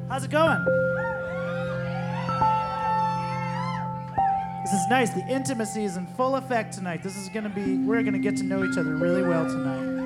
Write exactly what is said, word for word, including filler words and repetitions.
How's it going? This is nice. The intimacy is in full effect tonight. This is going to be, we're going to get to know each other really well tonight.